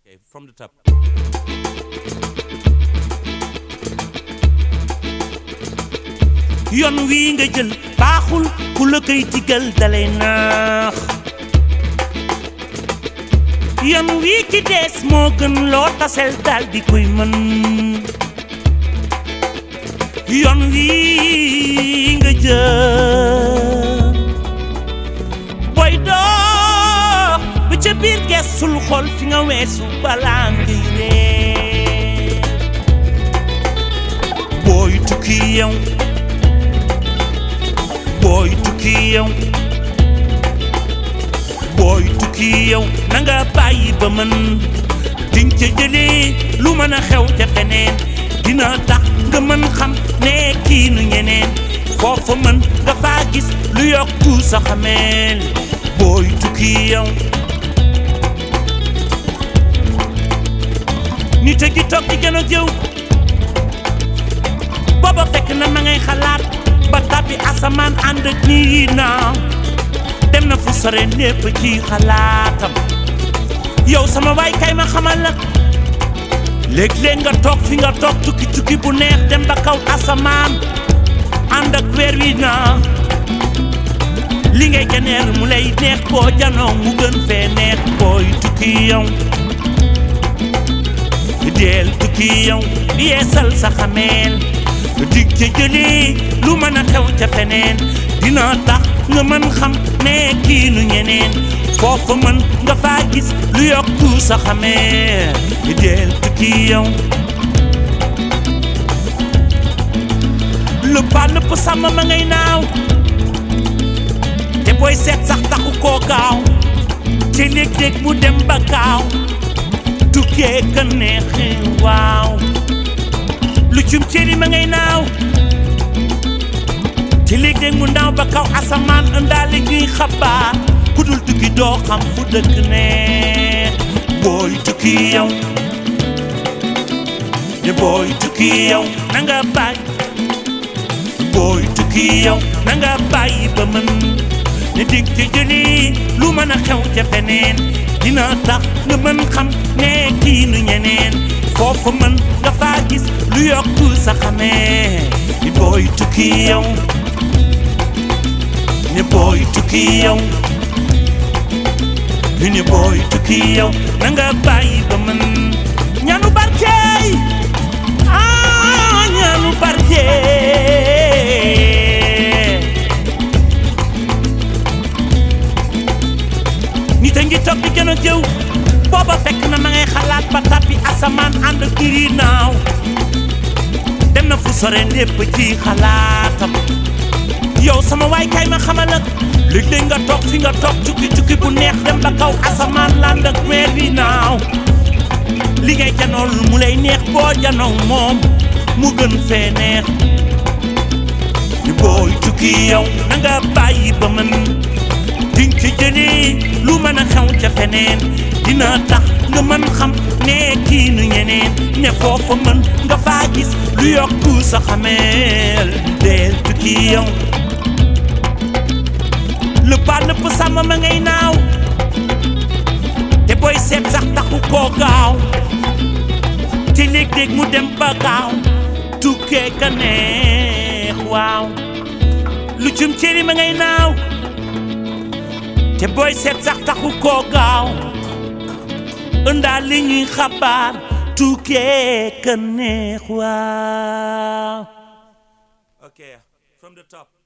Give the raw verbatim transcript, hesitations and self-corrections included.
Okay, from the top. Yoon wi nga jël baaxul ku la koy digal dalay naax yoon wi ci des moo gën loo tasel dal di koy mën yoon wi nga jël boy dox ba ca biir geesul xol fi nga weesu balaa ngay ree booy tukki yow boy tukki yow boy tukki yow nanga bàyyi ba mën diñ ca jëlee lu mën a xew ca feneen dina tax nga mën xam ne kii nu ñeneen foofa mën nga faa gis lu yokku sa xameel boy tukki yow nit a gi toog di gën a jëw booba fekk na ma ngay xalaat ba tàbbi asamaan ànd ak nii naaw dem na fu sore lépp ci xalaatam yow sama waay kay ma xamal la léeg-léeg nga toog fi nga toog tukki tukki bu neex dem ba kaw asamaan ànd ak weer wi naaw li ngay janeer mu lay neex boo janoo mu gën fee neex booy tukki yow deel tukki yow yeesal sa xameel dig ca jëlee lu mën a xew ca feneen dina tax nga mën xam ne kii nu ñeneen foofa mën nga faa gis lu yokku sa xamee deel tukki yow lu pa nëpp sàmm ma ngay naaw te booy seet sax taxu koo gaaw te léeg-léeg mu dem ba gaaw tukkee ka neexi waaw lu cum cëri ma ngay naaw te léeg-léeg mu naaw ba kaw asamaan ëndaale ñuy xabaar ku dul tukki doo xam fu dëkk ne booy tukki yow ne booy tukki yow na nga bàyyi booy tukki yow na nga bàyyi ba mën ne dig ca jëli lu mën a xew ca feneen dina tax nga mën xam ne kii nu ñeneen foofu mën nga faa gis lu yokku sa xamee ni booy tukki yow ni booy tukki yow ni booy tukki yow na nga bàyyi ba mën ñaanu barkeey ah ñaanu barkeey nit a ngi toog di gën a jëw booba fekk na ma ngay xalaat ba tàbbi asamaan ànd kiri naaw dem na fu sore lépp ci xalaatam yow sama waay kay ma xamal ak léeg-léeg nga toog fi nga toog tukki tukki bu neex dem ba kaw asamaan land ak weer wi naaw li ngay janool mu lay neex boo janoo moom mu gën fee neex di booy tukki yow na nga bàyyi ba mën diñ ci jëlee lu mën a xew ca feneen dina tax nga mën xam ne kii nu ñeneen ne foofa mën nga faa gis lu yokku sa xameel deel tukki yow le pa nëpp sàmm ma ngay naaw te booy seet sax taxu koo gaaw te léeg-léeg mu dem ba gaaw tukkee ka neex waaw lu cum cëri ma ngay naaw te booy seet sax taxu koo gaaw ëndaal li ñuy xabaar tukkee ka neex waaw. Okay, from the top.